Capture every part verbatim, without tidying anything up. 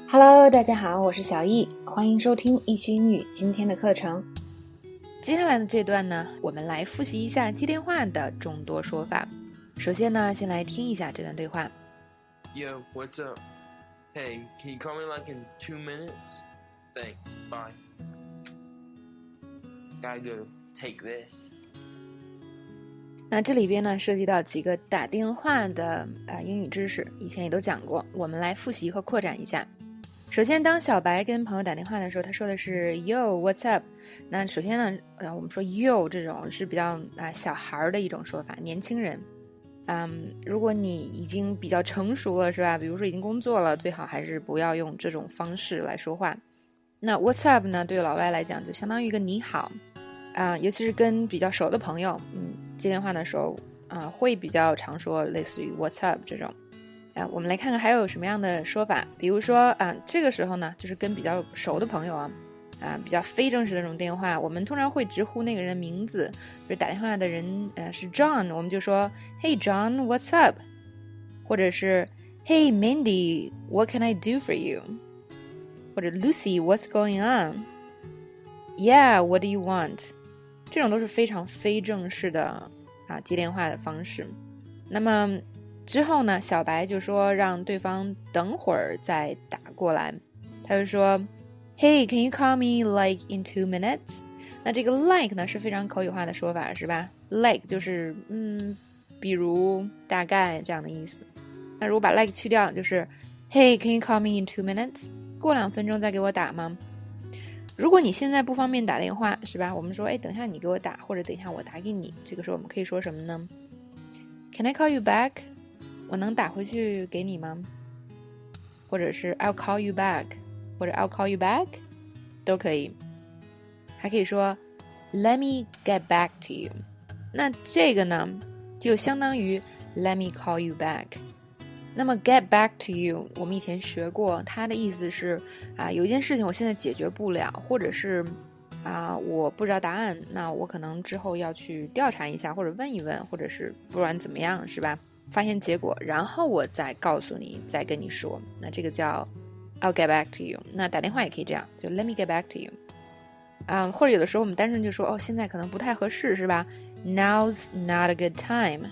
Hello， 大家好，我是小易，欢迎收听易趣英语今天的课程。接下来的这段呢，我们来复习一下接电话的众多说法。首先呢，先来听一下这段对话。 Yo, what's up? Hey, can you call me like in two minutes? Thanks, bye. Gotta go take this. 那这里边呢，涉及到几个打电话的、呃、英语知识，以前也都讲过，我们来复习和扩展一下。首先，当小白跟朋友打电话的时候，他说的是 Yo, what's up? 那首先呢，呃，我们说 Yo 这种是比较啊、呃、小孩的一种说法，年轻人。嗯，如果你已经比较成熟了，是吧？比如说已经工作了，最好还是不要用这种方式来说话。那 what's up 呢？对老外来讲，就相当于一个你好啊、呃，尤其是跟比较熟的朋友，嗯，接电话的时候啊、呃，会比较常说类似于 what's up 这种。啊，我们来看看还有什么样的说法，比如说啊，这个时候呢，就是跟比较熟的朋友啊，啊，比较非正式的这种电话，我们通常会直呼那个人的名字，比如打电话的人呃是 John， 我们就说 Hey John, what's up？ 或者是 Hey Mindy, what can I do for you？ 或者 Lucy, what's going on？ Yeah, what do you want？ 这种都是非常非正式的啊接电话的方式。那么之后呢，小白就说让对方等会儿再打过来，他就说 Hey, can you call me like in two minutes? 那这个 like 呢是非常口语化的说法，是吧？ like 就是嗯，比如大概这样的意思。那如果把 like 去掉，就是 Hey, can you call me in two minutes? 过两分钟再给我打吗？如果你现在不方便打电话，是吧？我们说哎，等一下你给我打，或者等一下我打给你，这个时候我们可以说什么呢？ Can I call you back?我能打回去给你吗？或者是 I'll call you back， 或者 I'll call you back 都可以。还可以说 Let me get back to you， 那这个呢就相当于 Let me call you back。 那么 get back to you 我们以前学过，它的意思是啊，有一件事情我现在解决不了，或者是啊我不知道答案，那我可能之后要去调查一下，或者问一问，或者是不然怎么样，是吧？发现结果，然后我再告诉你，再跟你说，那这个叫 I'll get back to you。 那打电话也可以这样，就 Let me get back to you。 啊、um, 或者有的时候我们单纯就说哦，现在可能不太合适，是吧？ Now's not a good time，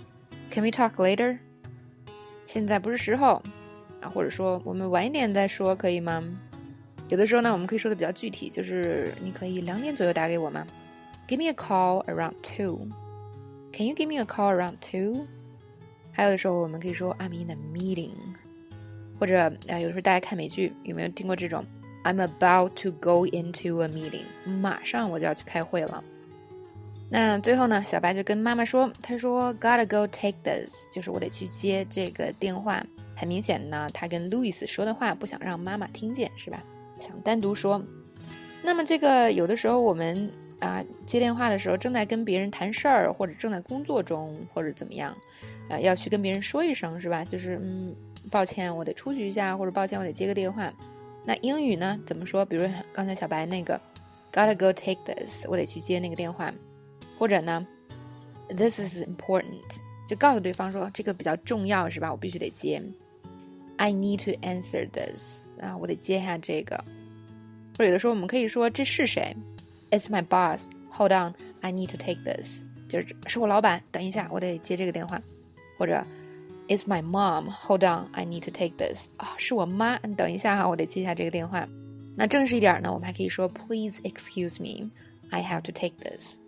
Can we talk later？ 现在不是时候啊，或者说我们晚一点再说，可以吗？有的时候呢，我们可以说的比较具体，就是你可以两点左右打给我吗？ Give me a call around two。 Can you give me a call around two？还有的时候我们可以说 I'm in a meeting， 或者、呃、有的时候大家看美剧有没有听过这种 I'm about to go into a meeting， 马上我就要去开会了。那最后呢，小白就跟妈妈说，他说 Gotta go take this， 就是我得去接这个电话。很明显呢，他跟 Louis 说的话不想让妈妈听见，是吧？想单独说。那么这个有的时候我们啊，接电话的时候正在跟别人谈事儿，或者正在工作中，或者怎么样，呃，要去跟别人说一声，是吧？就是嗯，抱歉，我得出去一下，或者抱歉，我得接个电话。那英语呢怎么说？比如刚才小白那个 Gotta go take this， 我得去接那个电话。或者呢 This is important， 就告诉对方说这个比较重要，是吧？我必须得接。I need to answer this， 啊，我得接下这个。或者有的时候我们可以说这是谁？It's my boss. Hold on, I need to take this. 就是是我老板，等一下，我得接这个电话。或者 It's my mom. Hold on, I need to take this. 啊，是我妈，你等一下哈，我得接下这个电话。那正式一点呢，我们还可以说 Please excuse me, I have to take this.